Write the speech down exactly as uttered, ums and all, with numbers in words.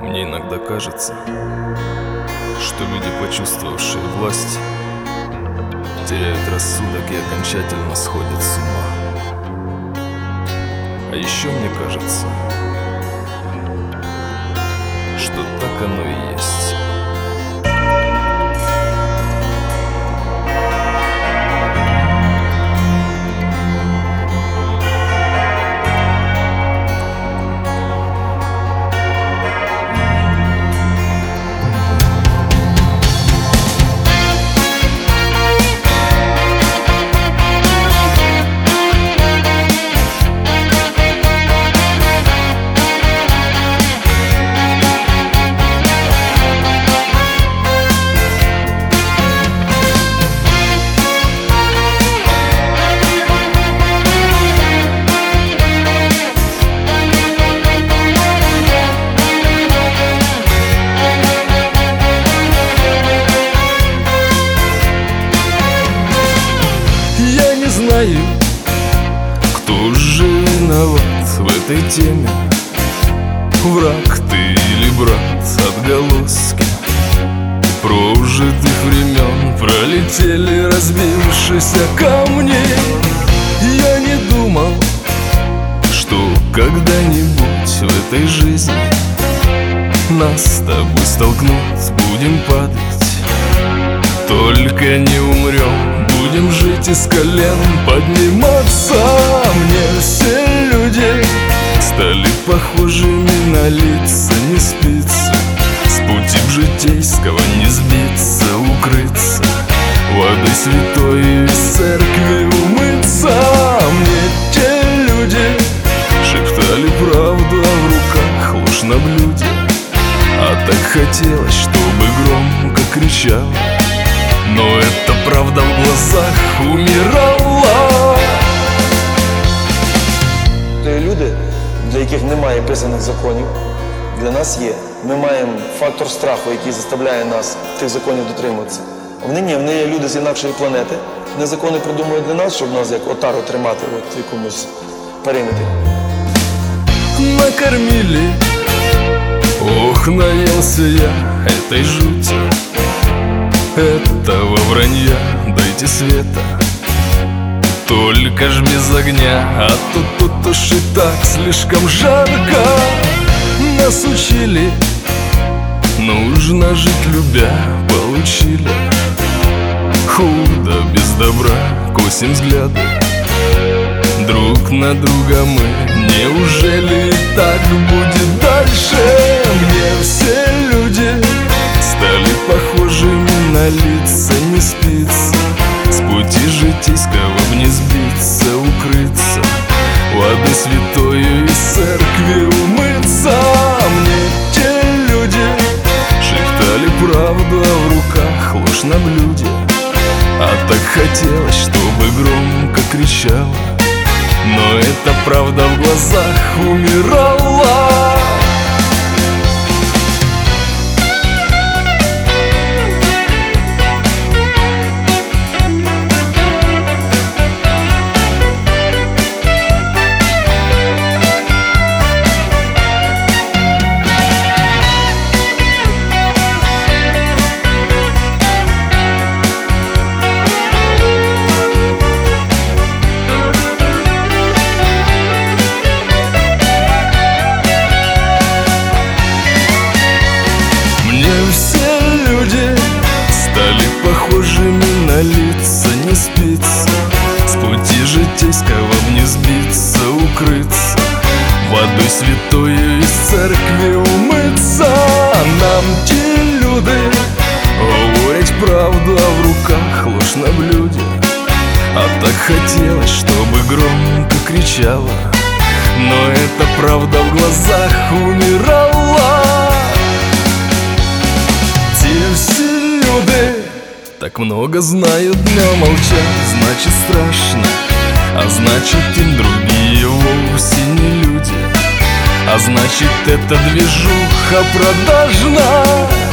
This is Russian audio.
Мне иногда кажется, что люди, почувствовавшие власть, теряют рассудок и окончательно сходят с ума. А еще мне кажется, что так оно и есть. Знаю, кто же виноват в этой теме, враг ты или брат, отголоски прожитых времен пролетели, разбившись о камни. Я не думал, что когда-нибудь в этой жизни нас с тобой столкнут, будем падать, только не умрем, будем жить из колен, подниматься. Мне все люди стали похожими на лица, не спится с пути б житейского, не сбиться, укрыться водой святой из церкви, умыться. Мне те люди шептали правду, а в руках ложь на блюде, а так хотелось, чтобы громко кричал, но эта правда в глазах умирала. Люди, для яких немає писаних законів, для нас є. Ми маємо фактор страху, який заставляє нас тих законів дотримуватися. Вони ні, вони є люди з інакшої планети. Вони закони придумують для нас, щоб нас як отару тримати от в якомусь периметрі. Накормили, ох, наелся я этой жути, этого вранья, дайте света, только ж без огня, а тут, тут уж и так слишком жарко. Нас учили, нужно жить любя, получили худо без добра, косим взгляды друг на друга мы. Неужели и так будет дальше? Мне все люди стали похожими на лица, не спится с пути житейского, не сбиться, укрыться водой святою из церкви, умыться. Мне те люди шептали правду, а в руках ложь на блюде, а так хотелось, чтобы громко кричала, но эта правда в глазах умирала. Похожими на лица, не спится с пути житейского, не сбиться, укрыться водой святою из церкви, умыться. Нам те люди говорить правду, а в руках ложь на блюде, а так хотелось, чтобы громко кричала, но эта правда в глазах умирала. Те все люди так много знают, но молчат, значит страшно, а значит им другие вовсе не люди, а значит эта движуха продажна.